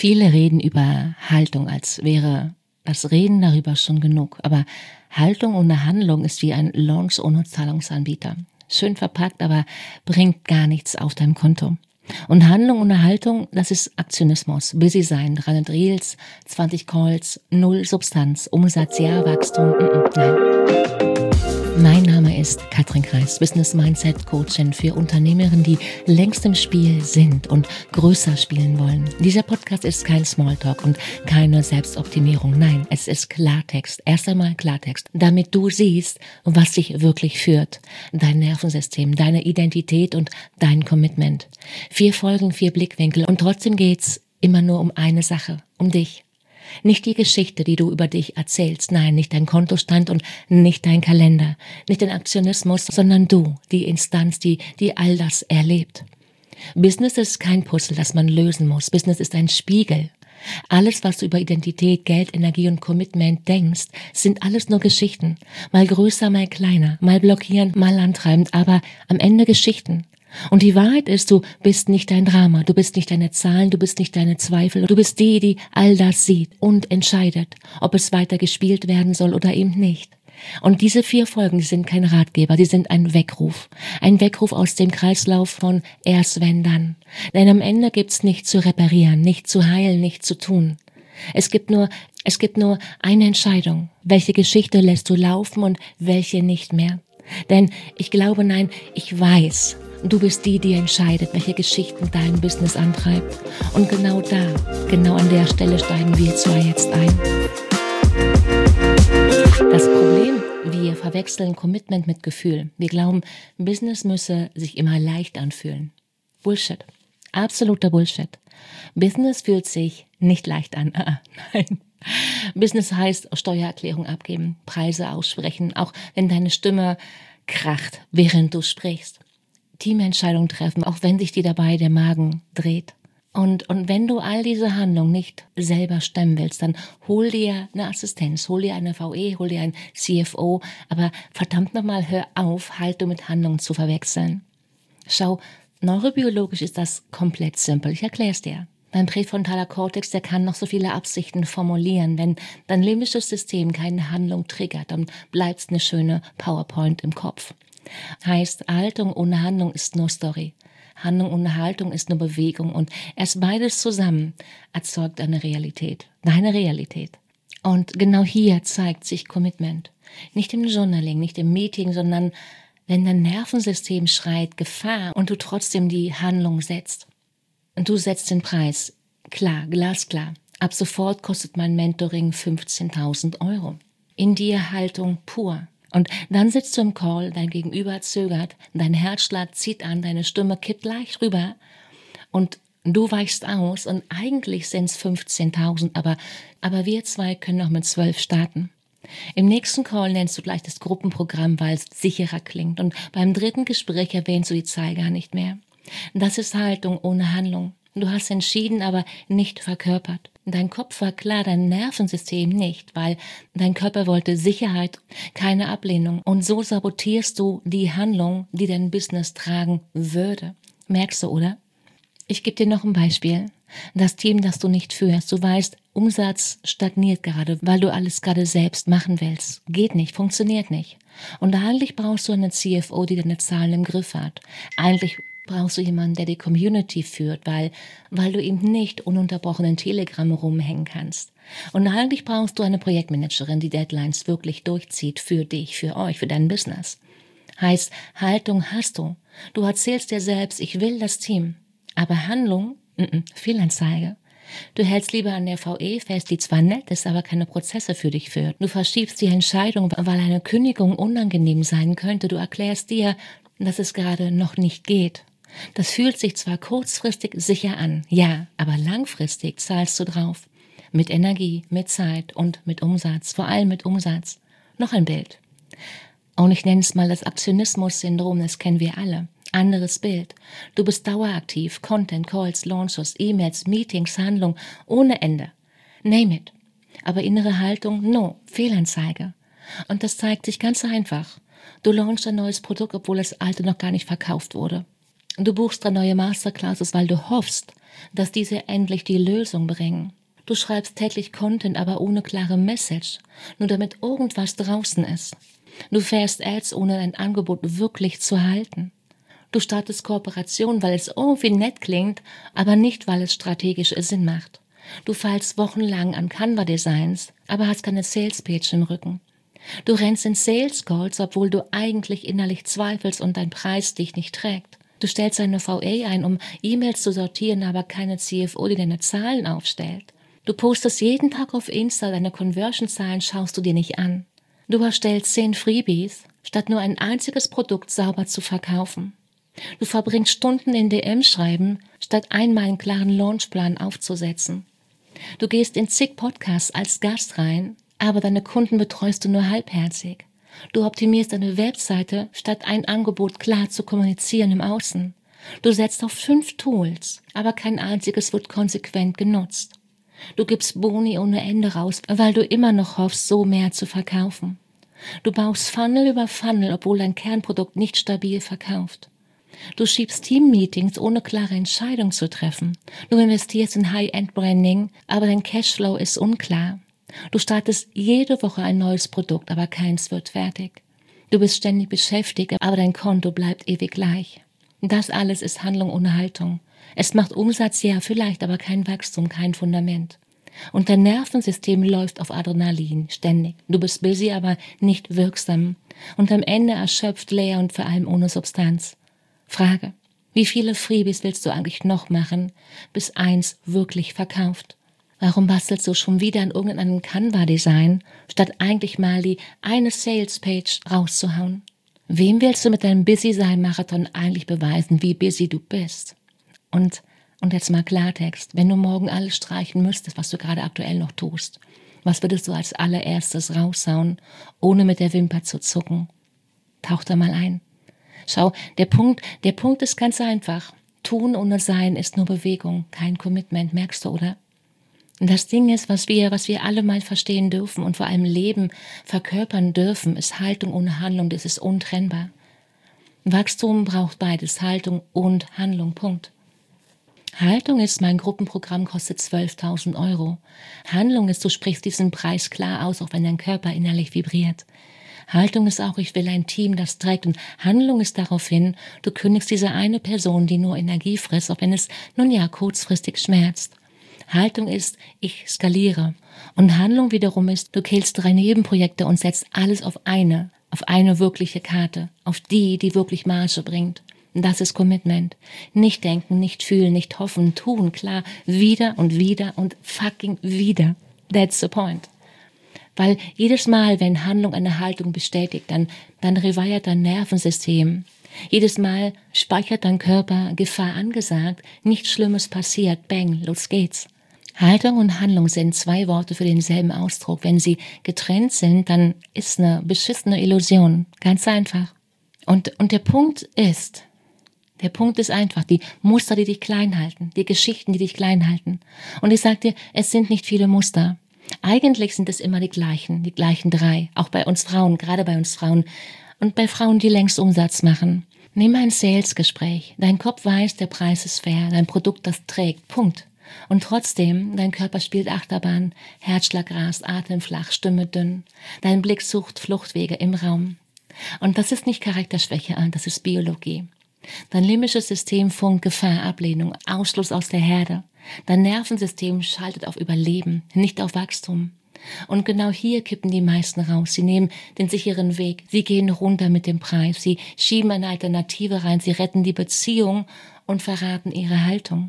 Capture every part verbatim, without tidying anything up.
Viele reden über Haltung, als wäre das Reden darüber schon genug. Aber Haltung ohne Handlung ist wie ein Launch ohne Zahlungsanbieter. Schön verpackt, aber bringt gar nichts auf deinem Konto. Und Handlung ohne Haltung, das ist Aktionismus. Busy sein, dreihundert Reels, zwanzig Calls, null Substanz, Umsatz, ja, Wachstum, mm -mm, nein. Mein Name ist Katrin Kreis, Business Mindset Coachin für Unternehmerinnen, die längst im Spiel sind und größer spielen wollen. Dieser Podcast ist kein Smalltalk und keine Selbstoptimierung. Nein, es ist Klartext. Erst einmal Klartext, damit du siehst, was dich wirklich führt. Dein Nervensystem, deine Identität und dein Commitment. Vier Folgen, vier Blickwinkel und trotzdem geht's immer nur um eine Sache, um dich. Nicht die Geschichte, die du über dich erzählst, nein, nicht dein Kontostand und nicht dein Kalender, nicht dein Aktionismus, sondern du, die Instanz, die, die all das erlebt. Business ist kein Puzzle, das man lösen muss. Business ist ein Spiegel. Alles, was du über Identität, Geld, Energie und Commitment denkst, sind alles nur Geschichten. Mal größer, mal kleiner, mal blockierend, mal antreibend, aber am Ende Geschichten. Und die Wahrheit ist, du bist nicht dein Drama, du bist nicht deine Zahlen, du bist nicht deine Zweifel, du bist die, die all das sieht und entscheidet, ob es weiter gespielt werden soll oder eben nicht. Und diese vier Folgen, die sind kein Ratgeber, die sind ein Weckruf. Ein Weckruf aus dem Kreislauf von erst wenn dann. Denn am Ende gibt's nichts zu reparieren, nichts zu heilen, nichts zu tun. Es gibt nur, es gibt nur eine Entscheidung. Welche Geschichte lässt du laufen und welche nicht mehr? Denn ich glaube, nein, ich weiß, du bist die, die entscheidet, welche Geschichten dein Business antreibt. Und genau da, genau an der Stelle steigen wir zwei jetzt ein. Das Problem, wir verwechseln Commitment mit Gefühl. Wir glauben, Business müsse sich immer leicht anfühlen. Bullshit. Absoluter Bullshit. Business fühlt sich nicht leicht an. Ah, nein. Business heißt Steuererklärung abgeben, Preise aussprechen, auch wenn deine Stimme kracht, während du sprichst. Teamentscheidungen treffen, auch wenn sich dir dabei der Magen dreht. Und, und wenn du all diese Handlungen nicht selber stemmen willst, dann hol dir eine Assistenz, hol dir eine V E, hol dir einen C F O, aber verdammt nochmal, hör auf, Haltung mit Handlungen zu verwechseln. Schau, neurobiologisch ist das komplett simpel, ich erkläre es dir. Dein präfrontaler Kortex, der kann noch so viele Absichten formulieren. Wenn dein limbisches System keine Handlung triggert, dann bleibt's eine schöne PowerPoint im Kopf. Heißt, Haltung ohne Handlung ist nur Story. Handlung ohne Haltung ist nur Bewegung. Und erst beides zusammen erzeugt eine Realität. Deine Realität. Und genau hier zeigt sich Commitment. Nicht im Journaling, nicht im Meeting, sondern wenn dein Nervensystem schreit Gefahr und du trotzdem die Handlung setzt. Und du setzt den Preis. Klar, glasklar. Ab sofort kostet mein Mentoring fünfzehntausend Euro. In dir Haltung pur. Und dann sitzt du im Call, dein Gegenüber zögert, dein Herzschlag zieht an, deine Stimme kippt leicht rüber und du weichst aus und eigentlich sind es fünfzehntausend, aber, aber wir zwei können noch mit zwölf starten. Im nächsten Call nennst du gleich das Gruppenprogramm, weil es sicherer klingt und beim dritten Gespräch erwähnst du die Zahl gar nicht mehr. Das ist Haltung ohne Handlung. Du hast entschieden, aber nicht verkörpert. Dein Kopf war klar, dein Nervensystem nicht, weil dein Körper wollte Sicherheit, keine Ablehnung. Und so sabotierst du die Handlung, die dein Business tragen würde. Merkst du, oder? Ich gebe dir noch ein Beispiel. Das Team, das du nicht führst, du weißt, Umsatz stagniert gerade, weil du alles gerade selbst machen willst. Geht nicht, funktioniert nicht. Und eigentlich brauchst du eine C F O, die deine Zahlen im Griff hat. Eigentlich brauchst du jemanden, der die Community führt, weil, weil du eben nicht ununterbrochen in Telegram rumhängen kannst. Und eigentlich brauchst du eine Projektmanagerin, die Deadlines wirklich durchzieht für dich, für euch, für dein Business. Heißt, Haltung hast du. Du erzählst dir selbst, ich will das Team. Aber Handlung, n-n, Fehlanzeige. Du hältst lieber an der V E fest, die zwar nett ist, aber keine Prozesse für dich führt. Du verschiebst die Entscheidung, weil eine Kündigung unangenehm sein könnte. Du erklärst dir, dass es gerade noch nicht geht. Das fühlt sich zwar kurzfristig sicher an, ja, aber langfristig zahlst du drauf. Mit Energie, mit Zeit und mit Umsatz, vor allem mit Umsatz. Noch ein Bild. Und ich nenne es mal das Aktionismus-Syndrom, das kennen wir alle. Anderes Bild. Du bist daueraktiv, Content, Calls, Launches, E-Mails, Meetings, Handlung, ohne Ende. Name it. Aber innere Haltung, no, Fehlanzeige. Und das zeigt sich ganz einfach. Du launchst ein neues Produkt, obwohl das alte noch gar nicht verkauft wurde. Du buchst drei neue Masterclasses, weil du hoffst, dass diese endlich die Lösung bringen. Du schreibst täglich Content, aber ohne klare Message, nur damit irgendwas draußen ist. Du fährst Ads, ohne dein Angebot wirklich zu halten. Du startest Kooperation, weil es irgendwie nett klingt, aber nicht, weil es strategisch Sinn macht. Du feilst wochenlang an Canva-Designs, aber hast keine Sales-Page im Rücken. Du rennst in Sales-Calls, obwohl du eigentlich innerlich zweifelst und dein Preis dich nicht trägt. Du stellst eine V A ein, um E-Mails zu sortieren, aber keine C F O, die deine Zahlen aufstellt. Du postest jeden Tag auf Insta, deine Conversion-Zahlen schaust du dir nicht an. Du erstellst zehn Freebies, statt nur ein einziges Produkt sauber zu verkaufen. Du verbringst Stunden in D M schreiben, statt einmal einen klaren Launchplan aufzusetzen. Du gehst in zig Podcasts als Gast rein, aber deine Kunden betreust du nur halbherzig. Du optimierst deine Webseite, statt ein Angebot klar zu kommunizieren im Außen. Du setzt auf fünf Tools, aber kein einziges wird konsequent genutzt. Du gibst Boni ohne Ende raus, weil du immer noch hoffst, so mehr zu verkaufen. Du baust Funnel über Funnel, obwohl dein Kernprodukt nicht stabil verkauft. Du schiebst Team-Meetings, ohne klare Entscheidung zu treffen. Du investierst in High-End-Branding, aber dein Cashflow ist unklar. Du startest jede Woche ein neues Produkt, aber keins wird fertig. Du bist ständig beschäftigt, aber dein Konto bleibt ewig gleich. Das alles ist Handlung ohne Haltung. Es macht Umsatz, ja, vielleicht, aber kein Wachstum, kein Fundament. Und dein Nervensystem läuft auf Adrenalin, ständig. Du bist busy, aber nicht wirksam. Und am Ende erschöpft, leer und vor allem ohne Substanz. Frage: Wie viele Freebies willst du eigentlich noch machen, bis eins wirklich verkauft? Warum bastelst du schon wieder an irgendeinem Canva-Design, statt eigentlich mal die eine Sales-Page rauszuhauen? Wem willst du mit deinem Busy-Sein-Marathon eigentlich beweisen, wie busy du bist? Und, und jetzt mal Klartext, wenn du morgen alles streichen müsstest, was du gerade aktuell noch tust, was würdest du als allererstes raushauen, ohne mit der Wimper zu zucken? Tauch da mal ein. Schau, der Punkt, der Punkt ist ganz einfach. Tun ohne Sein ist nur Bewegung, kein Commitment, merkst du, oder? Und das Ding ist, was wir, was wir alle mal verstehen dürfen und vor allem leben, verkörpern dürfen, ist Haltung ohne Handlung, das ist untrennbar. Wachstum braucht beides, Haltung und Handlung, Punkt. Haltung ist, mein Gruppenprogramm kostet zwölftausend Euro. Handlung ist, du sprichst diesen Preis klar aus, auch wenn dein Körper innerlich vibriert. Haltung ist auch, ich will ein Team, das trägt. Und Handlung ist daraufhin, du kündigst diese eine Person, die nur Energie frisst, auch wenn es, nun ja, kurzfristig schmerzt. Haltung ist, ich skaliere. Und Handlung wiederum ist, du killst drei Nebenprojekte und setzt alles auf eine, auf eine wirkliche Karte, auf die, die wirklich Marge bringt. Das ist Commitment. Nicht denken, nicht fühlen, nicht hoffen, tun, klar, wieder und wieder und fucking wieder. That's the point. Weil jedes Mal, wenn Handlung eine Haltung bestätigt, dann, dann reweiert dein Nervensystem. Jedes Mal speichert dein Körper, Gefahr angesagt, nichts Schlimmes passiert, bang, los geht's. Haltung und Handlung sind zwei Worte für denselben Ausdruck. Wenn sie getrennt sind, dann ist eine beschissene Illusion. Ganz einfach. Und, und der Punkt ist, der Punkt ist einfach, die Muster, die dich klein halten, die Geschichten, die dich klein halten. Und ich sag dir, es sind nicht viele Muster. Eigentlich sind es immer die gleichen, die gleichen drei. Auch bei uns Frauen, gerade bei uns Frauen. Und bei Frauen, die längst Umsatz machen. Nimm ein Sales-Gespräch. Dein Kopf weiß, der Preis ist fair, dein Produkt, das trägt. Punkt. Und trotzdem, dein Körper spielt Achterbahn, Herzschlag rast, Atem flach, Stimme dünn. Dein Blick sucht Fluchtwege im Raum. Und das ist nicht Charakterschwäche, das ist Biologie. Dein limbisches System funkt Gefahr, Ablehnung, Ausschluss aus der Herde. Dein Nervensystem schaltet auf Überleben, nicht auf Wachstum. Und genau hier kippen die meisten raus. Sie nehmen den sicheren Weg, sie gehen runter mit dem Preis, sie schieben eine Alternative rein, sie retten die Beziehung und verraten ihre Haltung.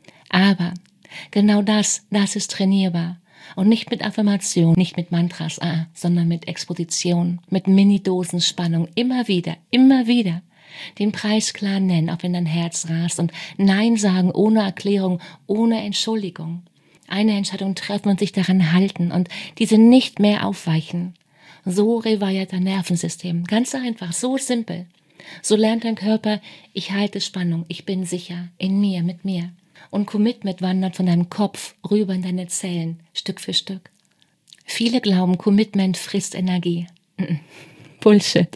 Aber genau das, das ist trainierbar. Und nicht mit Affirmation, nicht mit Mantras, ah, sondern mit Exposition, mit Mini-Dosen Spannung, immer wieder, immer wieder. Den Preis klar nennen, auch wenn dein Herz rast, und Nein sagen ohne Erklärung, ohne Entschuldigung. Eine Entscheidung treffen und sich daran halten und diese nicht mehr aufweichen. So reweiert dein Nervensystem. Ganz einfach, so simpel. So lernt dein Körper, ich halte Spannung, ich bin sicher, in mir, mit mir. Und Commitment wandert von deinem Kopf rüber in deine Zellen, Stück für Stück. Viele glauben, Commitment frisst Energie. Bullshit.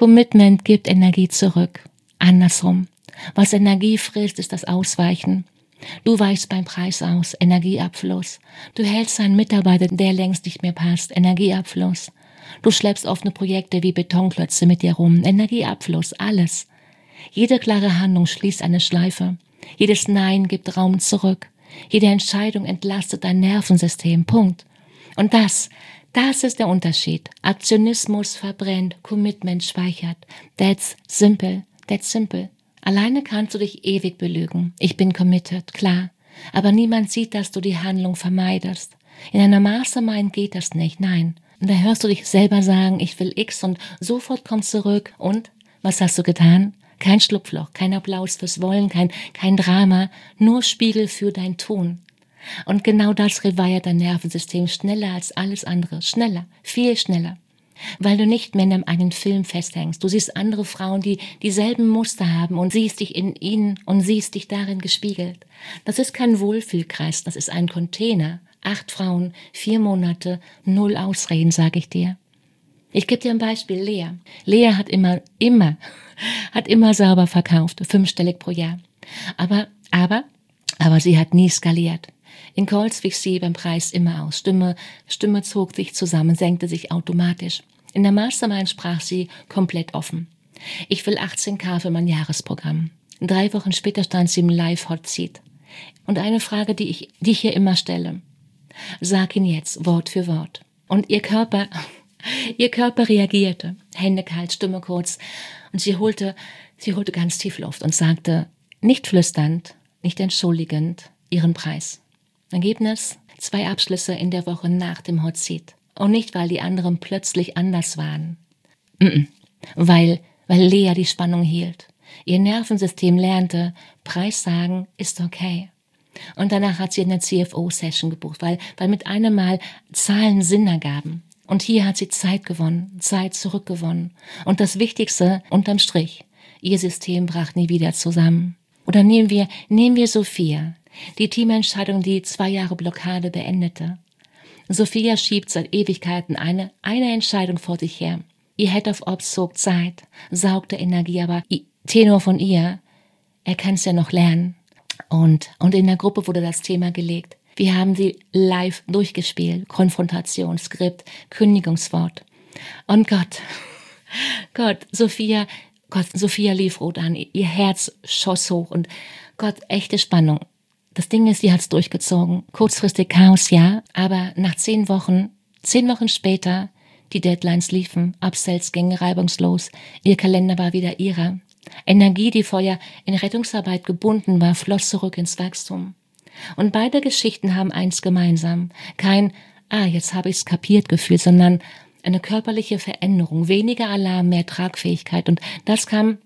Commitment gibt Energie zurück. Andersrum. Was Energie frisst, ist das Ausweichen. Du weichst beim Preis aus, Energieabfluss. Du hältst einen Mitarbeiter, der längst nicht mehr passt, Energieabfluss. Du schleppst offene Projekte wie Betonklötze mit dir rum, Energieabfluss, alles. Jede klare Handlung schließt eine Schleife. Jedes Nein gibt Raum zurück. Jede Entscheidung entlastet dein Nervensystem, Punkt. Und das, das ist der Unterschied. Aktionismus verbrennt, Commitment speichert. That's simple, that's simple. Alleine kannst du dich ewig belügen. Ich bin committed, klar. Aber niemand sieht, dass du die Handlung vermeidest. In einer Mastermind geht das nicht, nein. Und da hörst du dich selber sagen, ich will X und sofort kommst zurück. Und? Was hast du getan? Kein Schlupfloch, kein Applaus fürs Wollen, kein, kein Drama, nur Spiegel für dein Tun. Und genau das reweiert dein Nervensystem schneller als alles andere. Schneller, viel schneller. Weil du nicht mehr in einem Film festhängst. Du siehst andere Frauen, die dieselben Muster haben und siehst dich in ihnen und siehst dich darin gespiegelt. Das ist kein Wohlfühlkreis, das ist ein Container. Acht Frauen, vier Monate, null Ausreden, sage ich dir. Ich gebe dir ein Beispiel, Lea. Lea hat immer, immer, hat immer sauber verkauft, fünfstellig pro Jahr. Aber, aber, aber sie hat nie skaliert. In Calls wich sie beim Preis immer aus. Stimme, Stimme zog sich zusammen, senkte sich automatisch. In der Mastermind sprach sie komplett offen. Ich will achtzehn K für mein Jahresprogramm. Drei Wochen später stand sie im Live-Hot Seat. Und eine Frage, die ich, die ich hier immer stelle. Sag ihn jetzt, Wort für Wort. Und ihr Körper, ihr Körper reagierte. Hände kalt, Stimme kurz. Und sie holte, sie holte ganz tief Luft und sagte, nicht flüsternd, nicht entschuldigend, ihren Preis. Ergebnis, zwei Abschlüsse in der Woche nach dem Hot Seat. Und nicht, weil die anderen plötzlich anders waren. Mm-mm. Weil, weil Lea die Spannung hielt. Ihr Nervensystem lernte, Preis sagen ist okay. Und danach hat sie eine C F O-Session gebucht, weil, weil mit einem Mal Zahlen Sinn ergaben. Und hier hat sie Zeit gewonnen, Zeit zurückgewonnen. Und das Wichtigste, unterm Strich, ihr System brach nie wieder zusammen. Oder nehmen wir, nehmen wir Sophia, die Teamentscheidung, die zwei Jahre Blockade beendete. Sophia schiebt seit Ewigkeiten eine, eine Entscheidung vor sich her. Ihr Head of Ops zog Zeit, saugte Energie, aber Tenor von ihr, er kann es ja noch lernen. Und, und in der Gruppe wurde das Thema gelegt. Wir haben sie live durchgespielt. Konfrontation, Skript, Kündigungswort. Und Gott, Gott, Sophia, Gott, Sophia lief rot an. Ihr Herz schoss hoch und Gott, echte Spannung. Das Ding ist, sie hat's durchgezogen. Kurzfristig Chaos, ja, aber nach zehn Wochen, zehn Wochen später, die Deadlines liefen, Upsells gingen reibungslos. Ihr Kalender war wieder ihrer. Energie, die vorher in Rettungsarbeit gebunden war, floss zurück ins Wachstum. Und beide Geschichten haben eins gemeinsam. Kein, ah, jetzt habe ich's kapiert Gefühl, sondern eine körperliche Veränderung, weniger Alarm, mehr Tragfähigkeit. Und das kam,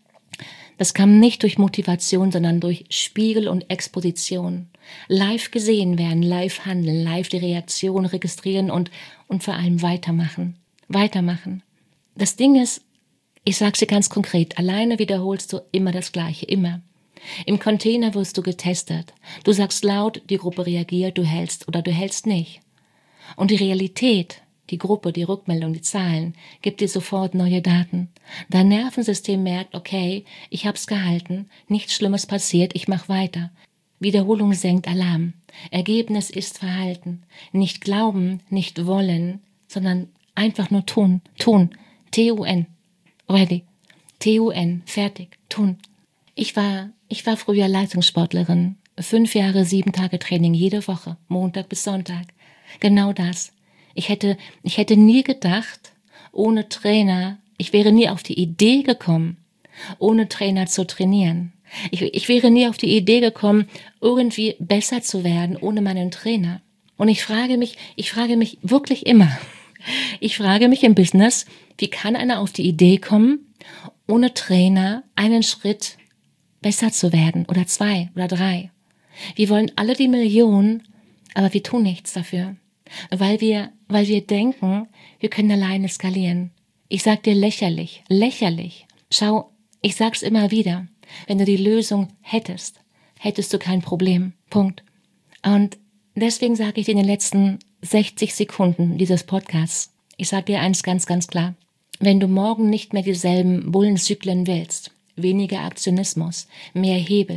das kam nicht durch Motivation, sondern durch Spiegel und Exposition. Live gesehen werden, live handeln, live die Reaktion registrieren und, und vor allem weitermachen. Weitermachen. Das Ding ist, ich sag's dir ganz konkret, alleine wiederholst du immer das Gleiche, immer. Im Container wirst du getestet. Du sagst laut, die Gruppe reagiert, du hältst oder du hältst nicht. Und die Realität, die Gruppe, die Rückmeldung, die Zahlen, gibt dir sofort neue Daten. Dein Nervensystem merkt, okay, ich hab's gehalten, nichts Schlimmes passiert, ich mach weiter. Wiederholung senkt Alarm. Ergebnis ist Verhalten. Nicht glauben, nicht wollen, sondern einfach nur tun, tun, T U N. Ready. T U N. Fertig. Tun. Ich war, ich war früher Leistungssportlerin. Fünf Jahre, sieben Tage Training jede Woche. Montag bis Sonntag. Genau das. Ich hätte, ich hätte nie gedacht, ohne Trainer, ich wäre nie auf die Idee gekommen, ohne Trainer zu trainieren. Ich, ich wäre nie auf die Idee gekommen, irgendwie besser zu werden, ohne meinen Trainer. Und ich frage mich, ich frage mich wirklich immer, ich frage mich im Business, wie kann einer auf die Idee kommen, ohne Trainer einen Schritt besser zu werden oder zwei oder drei? Wir wollen alle die Millionen, aber wir tun nichts dafür, weil wir, weil wir denken, wir können alleine skalieren. Ich sag dir lächerlich, lächerlich. Schau, ich sag's immer wieder, wenn du die Lösung hättest, hättest du kein Problem. Punkt. Und deswegen sage ich dir in den letzten sechzig Sekunden dieses Podcasts, ich sage dir eins ganz, ganz klar. Wenn du morgen nicht mehr dieselben Bullenzyklen willst, weniger Aktionismus, mehr Hebel,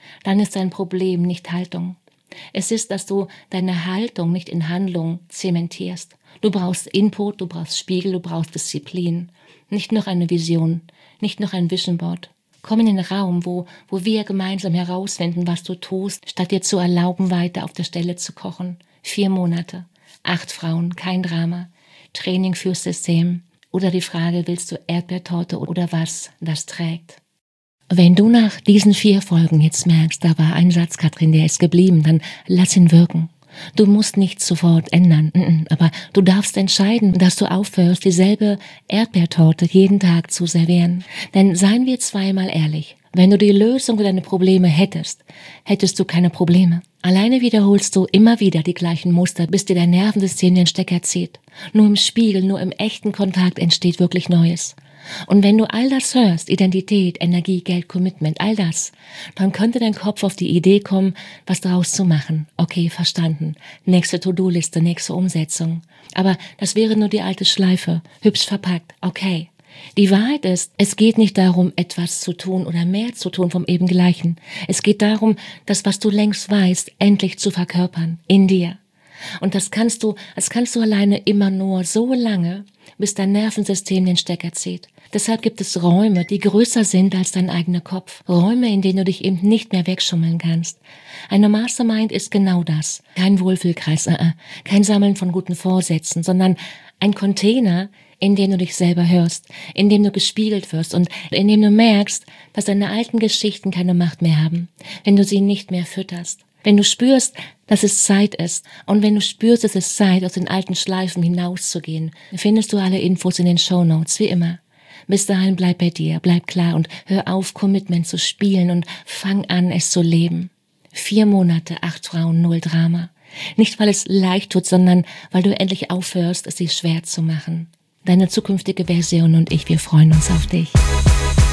dann ist dein Problem nicht Haltung. Es ist, dass du deine Haltung nicht in Handlung zementierst. Du brauchst Input, du brauchst Spiegel, du brauchst Disziplin. Nicht noch eine Vision, nicht noch ein Vision Board. Komm in den Raum, wo, wo wir gemeinsam herausfinden, was du tust, statt dir zu erlauben, weiter auf der Stelle zu kochen. Vier Monate, acht Frauen, kein Drama, Training fürs System. Oder die Frage, willst du Erdbeertorte oder was das trägt? Wenn du nach diesen vier Folgen jetzt merkst, da war ein Satz, Katrin, der ist geblieben, dann lass ihn wirken. Du musst nichts sofort ändern, aber du darfst entscheiden, dass du aufhörst, dieselbe Erdbeertorte jeden Tag zu servieren. Denn seien wir zweimal ehrlich, wenn du die Lösung für deine Probleme hättest, hättest du keine Probleme. Alleine wiederholst du immer wieder die gleichen Muster, bis dir dein Nervensystem den Stecker zieht. Nur im Spiegel, nur im echten Kontakt entsteht wirklich Neues. Und wenn du all das hörst, Identität, Energie, Geld, Commitment, all das, dann könnte dein Kopf auf die Idee kommen, was daraus zu machen. Okay, verstanden. Nächste To-Do-Liste, nächste Umsetzung. Aber das wäre nur die alte Schleife, hübsch verpackt. Okay. Die Wahrheit ist, es geht nicht darum, etwas zu tun oder mehr zu tun vom eben Gleichen. Es geht darum, das, was du längst weißt, endlich zu verkörpern, in dir. Und das kannst du, das kannst du alleine immer nur so lange, bis dein Nervensystem den Stecker zieht. Deshalb gibt es Räume, die größer sind als dein eigener Kopf. Räume, in denen du dich eben nicht mehr wegschummeln kannst. Eine Mastermind ist genau das. Kein Wohlfühlkreis, äh, äh, kein Sammeln von guten Vorsätzen, sondern ein Container, in dem du dich selber hörst, in dem du gespiegelt wirst und in dem du merkst, dass deine alten Geschichten keine Macht mehr haben, wenn du sie nicht mehr fütterst. Wenn du spürst, dass es Zeit ist und wenn du spürst, dass es Zeit, aus den alten Schleifen hinauszugehen, findest du alle Infos in den Shownotes, wie immer. Bis dahin bleib bei dir, bleib klar und hör auf, Commitment zu spielen und fang an, es zu leben. Vier Monate, acht Frauen, null Drama. Nicht, weil es leicht tut, sondern weil du endlich aufhörst, es dir schwer zu machen. Deine zukünftige Version und ich, wir freuen uns auf dich.